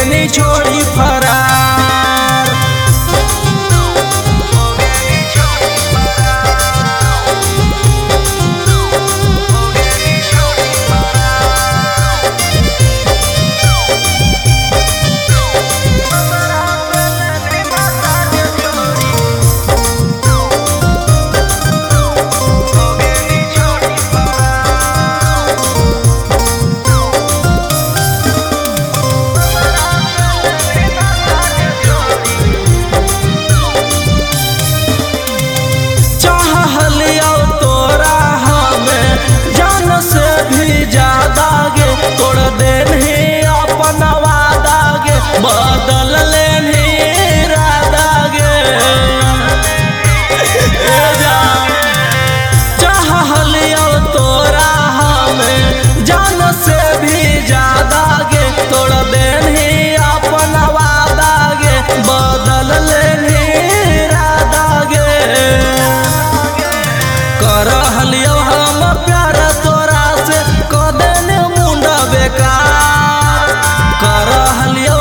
नी छोड़ी फरार। बदल लेनी इरादा गे चाहलियो तोरा हमें जान से भी ज्यादा गे तोड़ देनी अपन वादा गे बदल लेनी इरादा गे करहलियो हम प्यार तोरा से कदेन मुंडा बेकार करहलियो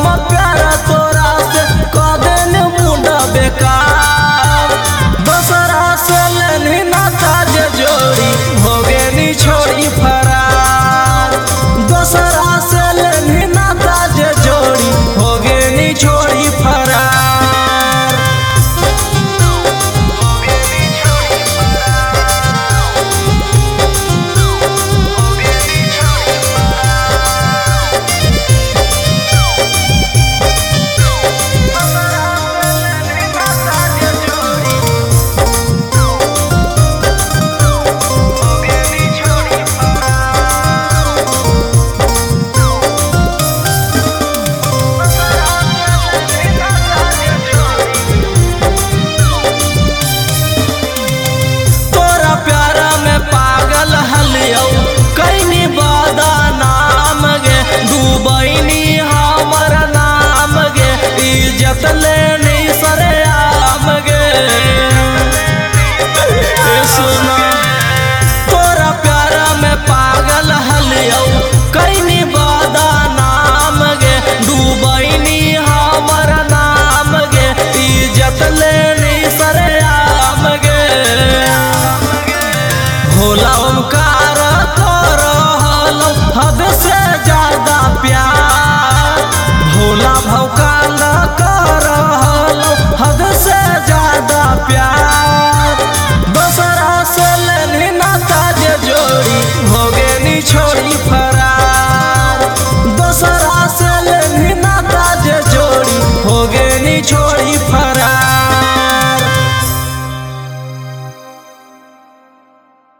छोड़ी फरार। दोसरा से लेनी नाता जे जोड़ी हो गेनी छोड़ी फरार। कैनी बादा नाम गे डूबैनी हमर नाम गे इज्जत लेनी सरेआम गे सुना तोरा प्यारा में पागल हलियो कैनी बादा नाम गे डूबैनी हमर नाम गे इज्जत लेनी सरेआम गे भोला ओमकार हद से ज्यादा प्यार भोला भौकाल कर हद से ज्यादा प्यार।